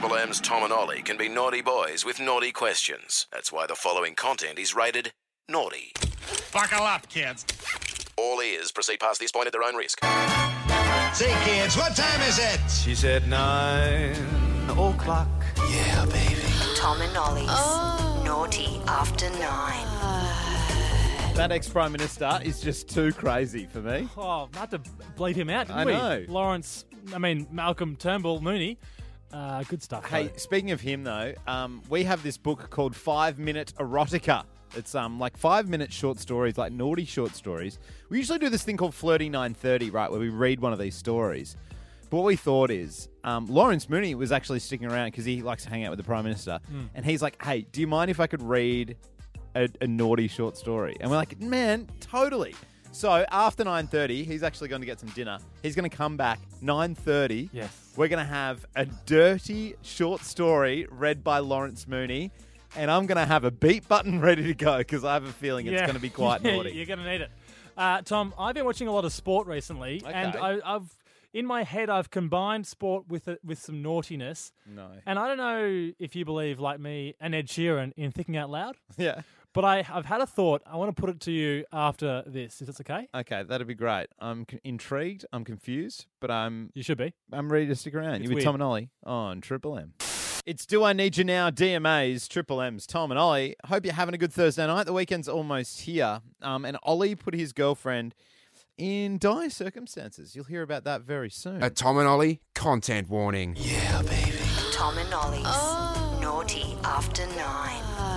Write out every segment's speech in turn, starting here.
Triple M's Tom and Ollie can be naughty boys with naughty questions. That's why the following content is rated naughty. Buckle up, kids. All ears. Proceed past this point at their own risk. Say, kids, what time is it? She said 9 o'clock. Yeah, baby. Tom and Ollie's Naughty After 9. That ex-Prime Minister is just too crazy for me. Oh, I had to bleed him out, didn't I we? know. Malcolm Turnbull Mooney. Good stuff. Hey, though. speaking of him, though, we have this book called 5 Minute Erotica. It's like 5-minute short stories, like naughty short stories. We usually do this thing called Flirty 930, right, where we read one of these stories. But what we thought is, Lawrence Mooney was actually sticking around because he likes to hang out with the Prime Minister. And he's like, hey, do you mind if I could read a naughty short story? And we're like, man, totally. So after 9:30, he's actually going to get some dinner. He's going to come back 9:30. Yes. We're going to have a dirty short story read by Lawrence Mooney. And I'm going to have a beat button ready to go because I have a feeling it's going to be quite naughty. You're going to need it. Tom, I've been watching a lot of sport recently, and I've in my head I've combined sport with some naughtiness. No. And I don't know if you believe, like me, and Ed Sheeran in thinking out loud. Yeah. But I've had a thought. I want to put it to you after this. Is that okay? Okay, that'd be great. I'm intrigued. I'm confused, but You should be. I'm ready to stick around. It's You're with weird. Tom and Ollie on Triple M. It's Do I Need You Now, DMA's Triple M's Tom and Ollie. Hope you're having a good Thursday night. The weekend's almost here. And Ollie put his girlfriend in dire circumstances. You'll hear about that very soon. A Tom and Ollie content warning. Yeah, baby. Tom and Ollie's Naughty After 9.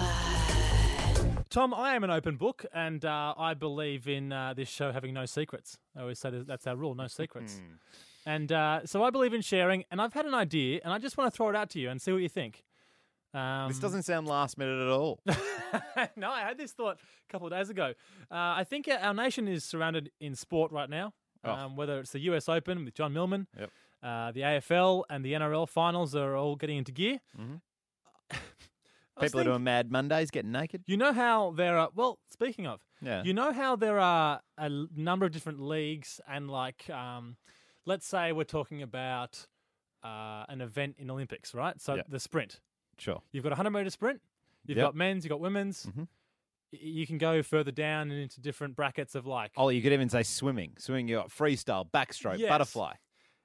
Tom, I am an open book, and I believe in this show having no secrets. I always say that's our rule, no secrets. And so I believe in sharing, and I've had an idea, and I just want to throw it out to you and see what you think. This doesn't sound last minute at all. No, I had this thought a couple of days ago. I think our nation is surrounded in sport right now, whether it's the US Open with John Millman, Yep. the AFL and the NRL finals are all getting into gear. People are doing Mad Mondays, getting naked. You know how there are, well, speaking of, Yeah. you know how there are a number of different leagues and like, let's say we're talking about an event in Olympics, right? So Yeah. the sprint. Sure. You've got a 100-meter sprint. You've Yep. got men's, you've got women's. Mhm. You can go further down and into different brackets of like. Ollie, you could even say swimming. Swimming, you got freestyle, backstroke, Yes. butterfly.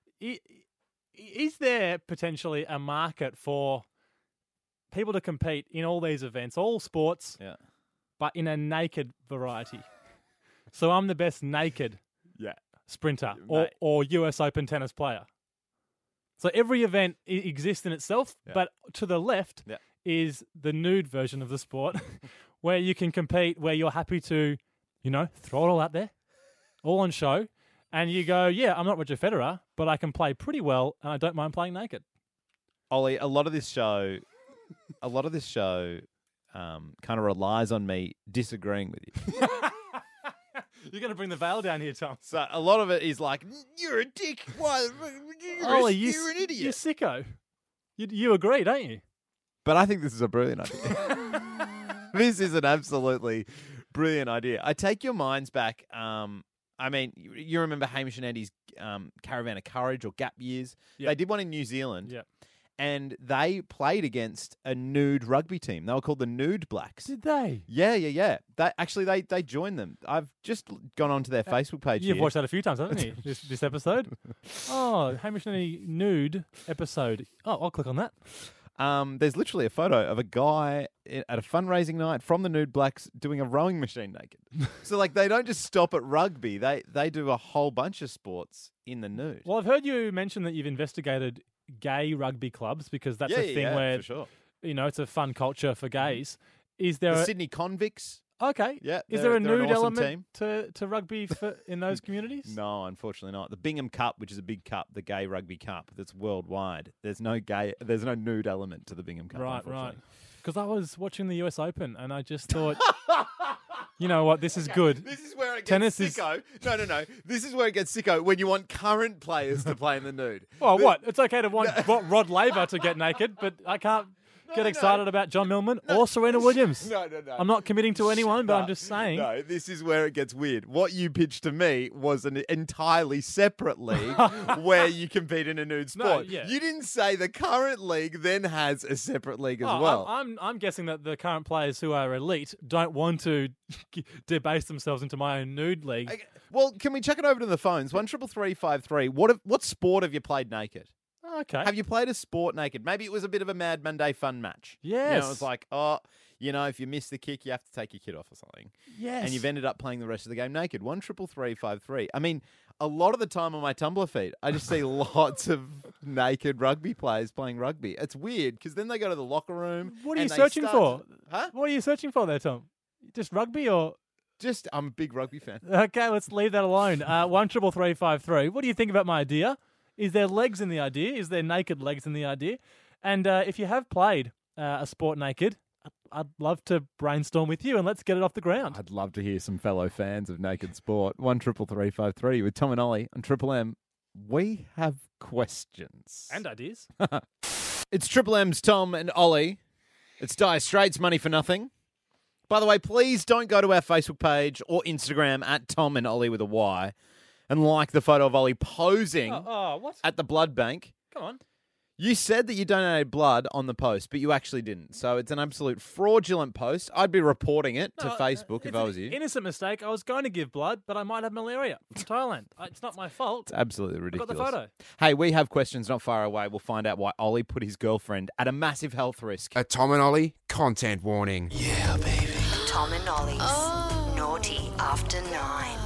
Is there potentially a market for people to compete in all these events, all sports, Yeah. but in a naked variety? So I'm the best naked Yeah. sprinter Mate. or US Open tennis player. So every event exists in itself, Yeah. but to the left Yeah. is the nude version of the sport where you can compete, where you're happy to, throw it all out there, all on show. And you go, yeah, I'm not Roger Federer, but I can play pretty well and I don't mind playing naked. Ollie, a lot of this show kind of relies on me disagreeing with you. You're going to bring the veil down here, Tom. So a lot of it is like, you're a dick. Why? Ollie, You're an You're idiot. sicko. You agree, don't you? But I think this is a brilliant idea. This is an absolutely brilliant idea. I take your minds back. I mean, you remember Hamish and Andy's Caravan of Courage or Gap Years? Yep. They did one in New Zealand. Yeah. And they played against a nude rugby team. They were called the Nude Blacks. Did they? Yeah. They joined them. I've just gone onto their Facebook page. You've here. watched that a few times, haven't you? this episode? Oh, Hamish and Andy nude episode. Oh, I'll click on that. There's literally a photo of a guy at a fundraising night from the Nude Blacks doing a rowing machine naked. So, like, they don't just stop at rugby. They do a whole bunch of sports in the nude. Well, I've heard you mention that you've investigated gay rugby clubs because that's a thing where, for sure. it's a fun culture for gays. Is there The Sydney Convicts. Okay. Yeah, Is they're- there a they're an nude awesome element to rugby in those communities? No, unfortunately not. The Bingham Cup, which is a big cup, the gay rugby cup that's worldwide. There's no nude element to the Bingham Cup. Right. unfortunately. Because I was watching the US Open and I just thought, you know what, this is good. This is where it gets Tennis is- sicko. No. This is where it gets sicko when you want current players to play in the nude. Well, what? It's okay to want Rod Laver to get naked, but I can't. get excited about John Millman or Serena Williams. No. I'm not committing to anyone, but I'm just saying. No, this is where it gets weird. What you pitched to me was an entirely separate league where you compete in a nude sport. yeah. You didn't say the current league then has a separate league as Oh, well. I'm guessing that the current players who are elite don't want to debase themselves into my own nude league. Okay, well, can we check it over to the phones? 13353. What sport have you played naked? Okay. Have you played a sport naked? Maybe it was a bit of a Mad Monday fun match. Yes. It's like, if you miss the kick, you have to take your kid off or something. Yes. And you've ended up playing the rest of the game naked. 13353. I mean, a lot of the time on my Tumblr feed, I just see lots of naked rugby players playing rugby. It's weird because then they go to the locker room. What are you and they searching start for? Huh? What are you searching for there, Tom? Just rugby or? I'm a big rugby fan. Okay, let's leave that alone. 13353. What do you think about my idea? Is there legs in the idea? Is there naked legs in the idea? And if you have played a sport naked, I'd love to brainstorm with you and let's get it off the ground. I'd love to hear some fellow fans of naked sport. 13353 with Tom and Ollie on Triple M. We have questions. And ideas. It's Triple M's Tom and Ollie. It's Dire Straits, Money for Nothing. By the way, please don't go to our Facebook page or Instagram at Tom and Ollie with a Y and like the photo of Ollie posing What? at the blood bank. Come on. You said that you donated blood on the post, but you actually didn't. So it's an absolute fraudulent post. I'd be reporting it to Facebook if I was you. Innocent mistake. I was going to give blood, but I might have malaria from Thailand. It's not my fault. It's absolutely I ridiculous. got the photo. Hey, we have questions not far away. We'll find out why Ollie put his girlfriend at a massive health risk. A Tom and Ollie content warning. Yeah, baby. Tom and Ollie's Naughty After 9.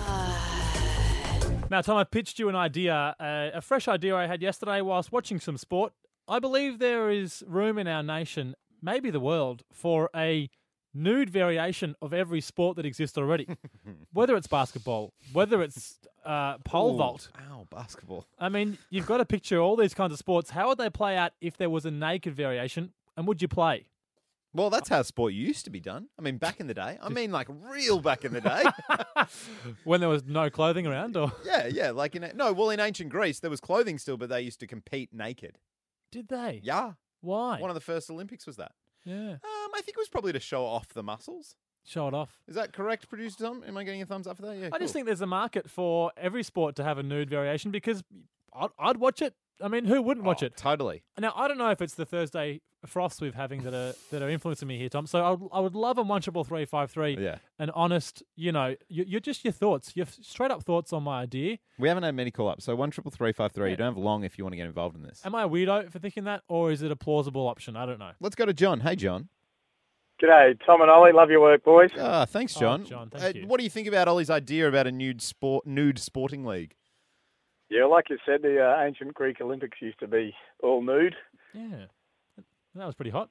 Now, Tom, I pitched you an idea, a fresh idea I had yesterday whilst watching some sport. I believe there is room in our nation, maybe the world, for a nude variation of every sport that exists already. Whether it's basketball, whether it's pole vault. Ow, basketball. I mean, you've got to picture all these kinds of sports. How would they play out if there was a naked variation? And would you play? Well, that's how sport used to be done. I mean, back in the day. I mean, like real back in the day. When there was no clothing around? Or Yeah. Like in ancient Greece, there was clothing still, but they used to compete naked. did they? Yeah. Why? One of the first Olympics was that. Yeah. I think it was probably to show off the muscles. Show it off. Is that correct, producer Tom? Am I getting a thumbs up for that? Yeah. I just cool. think there's a market for every sport to have a nude variation because I'd watch it. I mean, who wouldn't watch it? Totally. Now, I don't know if it's the Thursday froths we're having that are influencing me here, Tom. So I would love a 13353. Yeah. An honest, you're just your thoughts, your straight up thoughts on my idea. We haven't had many call ups, so 13353. You don't have long if you want to get involved in this. Am I a weirdo for thinking that, or is it a plausible option? I don't know. Let's go to John. Hey, John. G'day, Tom and Ollie. Love your work, boys. Thanks, John. John, thank you. What do you think about Ollie's idea about a nude sporting league? Yeah, like you said, the ancient Greek Olympics used to be all nude. Yeah. That was pretty hot.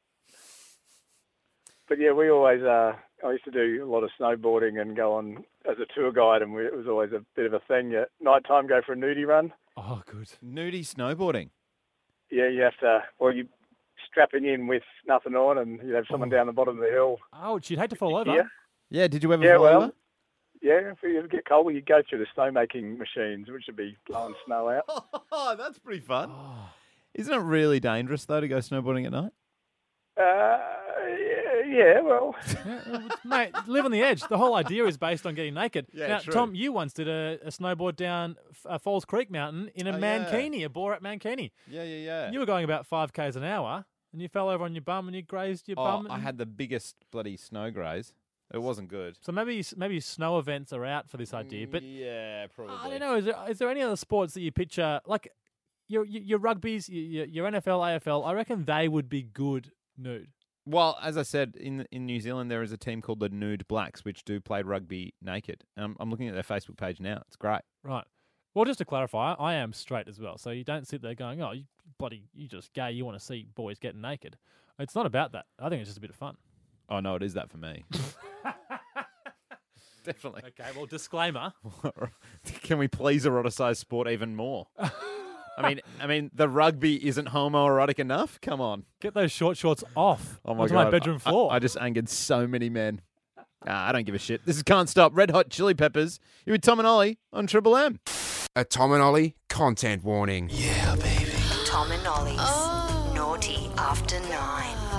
But yeah, we always, I used to do a lot of snowboarding and go on as a tour guide, and it was always a bit of a thing. At night time, go for a nudie run. Oh, good. Nudie snowboarding. Yeah, you have to, you strapping in with nothing on, and you have someone down the bottom of the hill. Ouch, you'd hate to fall over. Yeah. Yeah, did you ever fall over? Yeah, if you get cold, you go through the snowmaking machines, which would be blowing snow out. Oh, that's pretty fun. Isn't it really dangerous, though, to go snowboarding at night? Yeah, well. Mate, live on the edge. The whole idea is based on getting naked. Yeah, now, true. Tom, you once did a snowboard down Falls Creek Mountain in a mankini, a Borat mankini. Yeah. You were going about 5 k's an hour, and you fell over on your bum and you grazed your bum. I had the biggest bloody snow graze. It wasn't good. So maybe snow events are out for this idea. But yeah, probably. I don't know. Is there any other sports that you picture like your rugbies, your NFL, AFL? I reckon they would be good nude. Well, as I said, in New Zealand there is a team called the Nude Blacks, which do play rugby naked. I'm looking at their Facebook page now. It's great. Right. Well, just to clarify, I am straight as well. So you don't sit there going, "Oh, you just gay. You want to see boys getting naked." It's not about that. I think it's just a bit of fun. Oh no, it is that for me. Definitely. Okay. Well, disclaimer. Can we please eroticize sport even more? I mean, the rugby isn't homoerotic enough. Come on. Get those short shorts off. Oh my onto god. my bedroom floor. I just angered so many men. I don't give a shit. This is Can't Stop. Red Hot Chili Peppers. You're with Tom and Ollie on Triple M. A Tom and Ollie content warning. Yeah, baby. Tom and Ollie's Naughty After 9.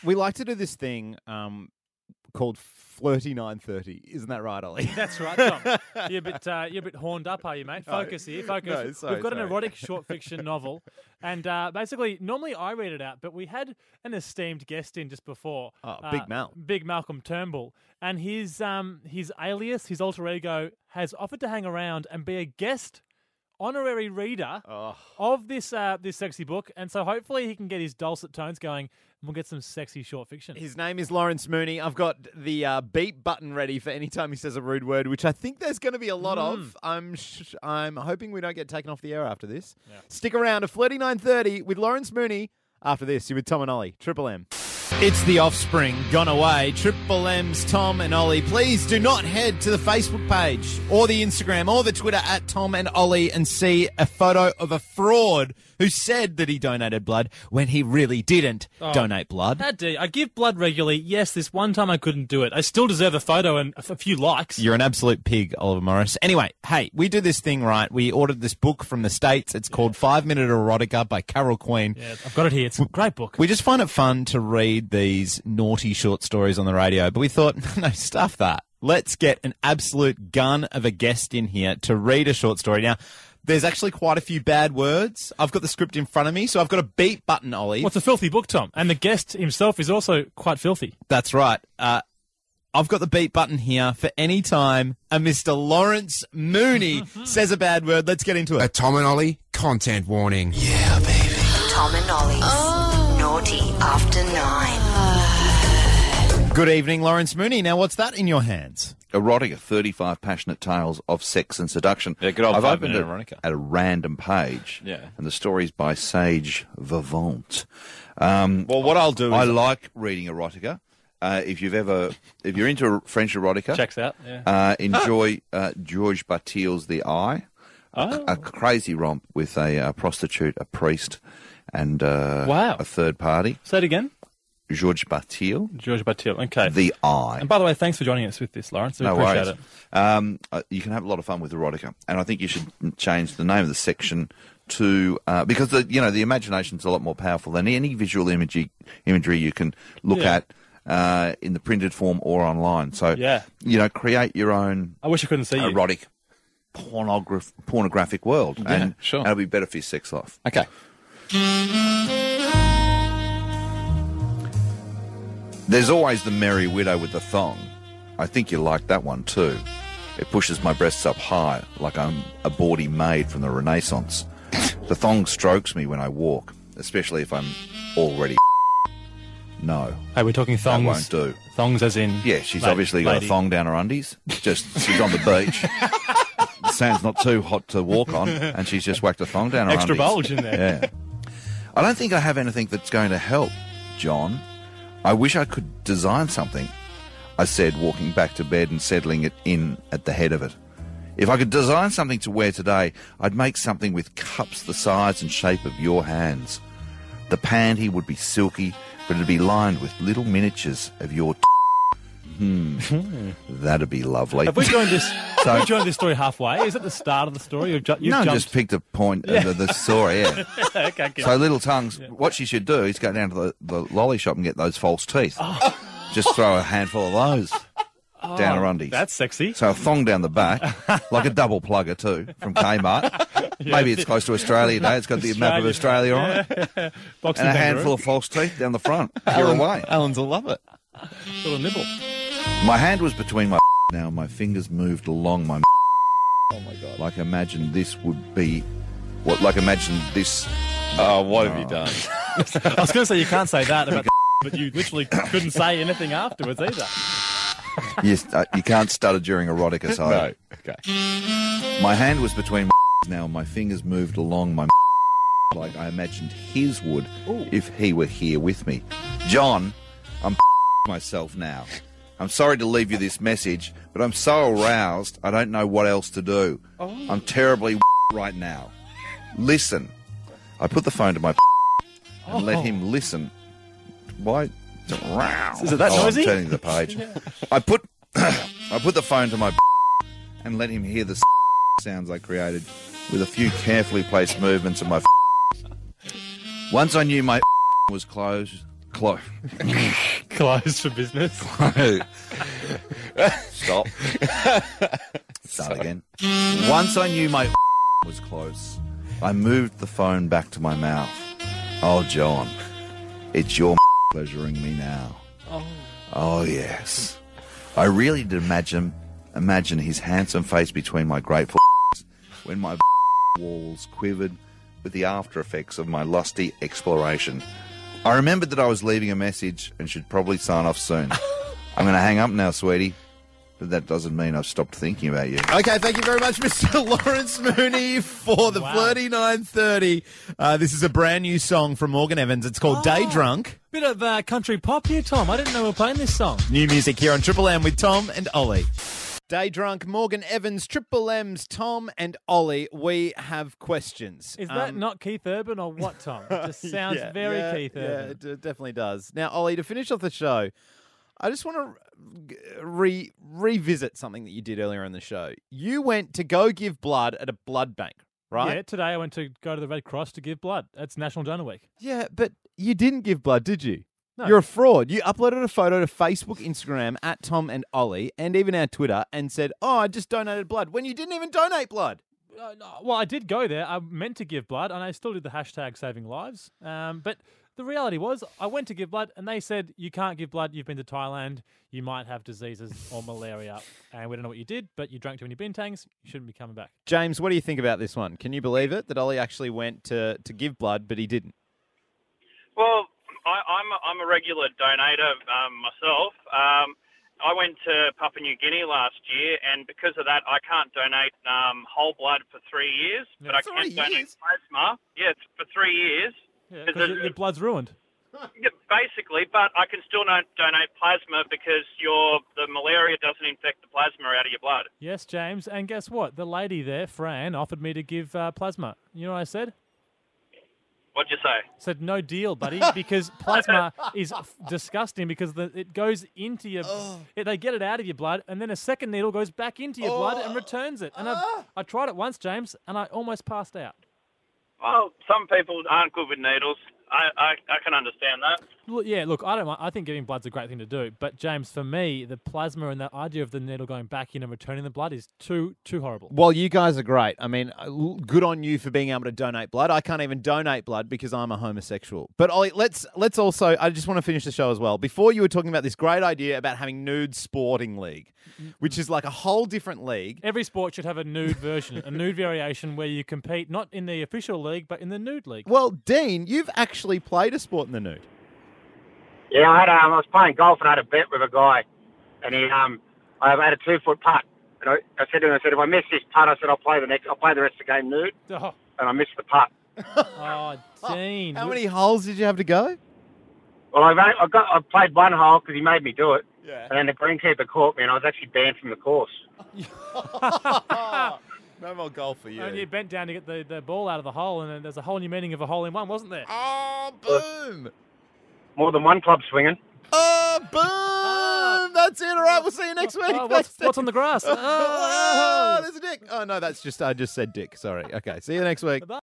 We like to do this thing called Flirty 930. Isn't that right, Ollie? That's right, Tom. You're a bit horned up, are you, mate? Focus here. Focus. No, sorry, We've got an sorry. erotic short fiction novel, and basically, normally I read it out, but we had an esteemed guest in just before. Big Mal. Big Malcolm Turnbull, and his alias, his alter ego, has offered to hang around and be a guest honorary reader of this sexy book, and so hopefully he can get his dulcet tones going, and we'll get some sexy short fiction. His name is Lawrence Mooney. I've got the beep button ready for any time he says a rude word, which I think there's going to be a lot of. I'm hoping we don't get taken off the air after this. Yeah. Stick around to Flirty 930 with Lawrence Mooney. After this, you're with Tom and Ollie, Triple M. It's The Offspring, gone away. Triple M's Tom and Ollie. Please do not head to the Facebook page or the Instagram or the Twitter at Tom and Ollie and see a photo of a fraud who said that he donated blood when he really didn't donate blood. How dare you? I give blood regularly. Yes, this one time I couldn't do it. I still deserve a photo and a few likes. You're an absolute pig, Oliver Morris. Anyway, hey, we do this thing right. We ordered this book from the States. It's called 5 Minute Erotica by Carol Queen. Yeah, I've got it here. It's a great book. We just find it fun to read these naughty short stories on the radio, but we thought, no, stuff that. Let's get an absolute gun of a guest in here to read a short story. Now, there's actually quite a few bad words. I've got the script in front of me, so I've got a beep button, Ollie. Well, it's a filthy book, Tom, and the guest himself is also quite filthy. That's right. I've got the beep button here for any time a Mr. Lawrence Mooney says a bad word. Let's get into A it. Tom and Ollie content warning. Tom and Ollie's Naughty After 9. Good evening, Lawrence Mooney. Now, what's that in your hands? Erotica, 35 passionate tales of sex and seduction. Yeah, good old I've 5 opened minute it erotica. at a random page. Yeah. And the story's by Sage Vivant. Well, what I'll do is I like reading erotica. If you're into French erotica, Checks out. Yeah. enjoy Georges Bataille's The Eye. Oh. A crazy romp with a prostitute, a priest, and Wow. a third party. Say it again. Georges Bataille, George Bataille. Okay. The Eye. And by the way, thanks for joining us with this, Lawrence. We No appreciate worries. it. You can have a lot of fun with erotica, and I think you should change the name of the section to because the imagination's a lot more powerful than any visual imagery you can look Yeah. at in the printed form or online. So Yeah. Create your own I wish I couldn't see you. erotic pornographic world, and sure. it'll be better for your sex life. Okay. There's always the merry widow with the thong. I think you like that one too. It pushes my breasts up high like I'm a bawdy maid from the Renaissance. The thong strokes me when I walk, especially if I'm already No. Hey, we're talking thongs. That won't do. Thongs as in... Yeah, she's la- obviously got lady. a thong down her undies. She's on the beach. The sand's not too hot to walk on, and she's just whacked a thong down her Extra undies. bulge in there. Yeah. I don't think I have anything that's going to help, John. I wish I could design something, I said, walking back to bed and settling it in at the head of it. If I could design something to wear today, I'd make something with cups the size and shape of your hands. The panty would be silky, but it'd be lined with little miniatures of your That'd be lovely. Have we joined this? Have we joined this story halfway? Is it the start of the story? You've No, jumped. just picked a point of the story, yeah. Okay, good. So little tongues, what she should do is go down to the lolly shop and get those false teeth. Just throw a handful of those down her undies. That's sexy. So a thong down the back, like a double plugger too, from Kmart. Maybe it's close to Australia Day. It's got the map of Australia on it. Boxing And a kangaroo. handful of false teeth down the front. You're away. Alan's will love it. Little nibble. My hand was between my now. My fingers moved along my Oh, my God. like imagine this would be what like imagine this Oh, what have you done? I was going to say you can't say that about but you literally couldn't say anything afterwards either. you can't stutter during erotica, so No. Okay. my hand was between my now. My fingers moved along my like I imagined his would if he were here with me. John, I'm myself now. I'm sorry to leave you this message, but I'm so aroused I don't know what else to do. I'm terribly right now. Listen. I put the phone to my and let him listen. Why? Is it that noisy? I'm turning the page. I put the phone to my and let him hear the sounds I created with a few carefully placed movements of my. Once I knew my was closed, Close. Closed for business. Stop. Start again. Once I knew my was close, I moved the phone back to my mouth. Oh, John, it's your pleasuring me now. Oh, yes. I really did imagine his handsome face between my grateful when my walls quivered with the after effects of my lusty exploration. I remembered that I was leaving a message and should probably sign off soon. I'm going to hang up now, sweetie. But that doesn't mean I've stopped thinking about you. Okay, thank you very much, Mr. Lawrence Mooney, for the Flirty 930. This is a brand new song from Morgan Evans. It's called Day Drunk. Bit of country pop here, Tom. I didn't know we were playing this song. New music here on Triple M with Tom and Ollie. Day Drunk, Morgan Evans, Triple M's Tom and Ollie. We have questions. Is that not Keith Urban or what, Tom? It just sounds very Keith Urban. Yeah, it definitely does. Now, Ollie, to finish off the show, I just want to revisit something that you did earlier in the show. You went to go give blood at a blood bank, right? Yeah, today I went to go to the Red Cross to give blood. It's National Donor Week. Yeah, but you didn't give blood, did you? No. You're a fraud. You uploaded a photo to Facebook, Instagram, at Tom and Ollie, and even our Twitter, and said, oh, I just donated blood, when you didn't even donate blood. No, well, I did go there. I meant to give blood, and I still did the hashtag saving lives. But the reality was, I went to give blood, and they said, you can't give blood. You've been to Thailand. You might have diseases or malaria. And we don't know what you did, but you drank too many bintangs. You shouldn't be coming back. James, what do you think about this one? Can you believe it, that Ollie actually went to give blood, but he didn't? Well, I'm a regular donator myself. I went to Papua New Guinea last year, and because of that, I can't donate whole blood for 3 years, but I can donate plasma. Yeah, it's for 3 years. Yeah, because your blood's ruined. Yeah, basically, but I can still donate plasma because the malaria doesn't infect the plasma out of your blood. Yes, James, and guess what? The lady there, Fran, offered me to give plasma. You know what I said? What'd you say? Said no deal, buddy, because plasma is disgusting because it goes into your... They get it out of your blood, and then a second needle goes back into your blood and returns it. And I tried it once, James, and I almost passed out. Well, some people aren't good with needles. I can understand that. Look, I think giving blood's a great thing to do. But, James, for me, the plasma and the idea of the needle going back in and returning the blood is too horrible. Well, you guys are great. I mean, good on you for being able to donate blood. I can't even donate blood because I'm a homosexual. But, Ollie, let's also, I just want to finish the show as well. Before you were talking about this great idea about having nude sporting league, which is like a whole different league. Every sport should have a nude version, a nude variation where you compete not in the official league, but in the nude league. Well, Dean, you've actually played a sport in the nude. Yeah, I was playing golf and I had a bet with a guy, and I had a 2-foot putt, and I said to him, if I miss this putt, I'll play the rest of the game nude, and I missed the putt. Oh, Dean! How many holes did you have to go? Well, I played one hole because he made me do it, yeah. And then the greenkeeper caught me, and I was actually banned from the course. No more golf for you. And you bent down to get the ball out of the hole, and then there's a whole new meaning of a hole in one, wasn't there? Oh, boom! More than one club swinging. Oh, boom! That's it. All right, we'll see you next week. What's on the grass? Oh, there's a dick. Oh, no, I just said dick. Sorry. Okay, see you next week.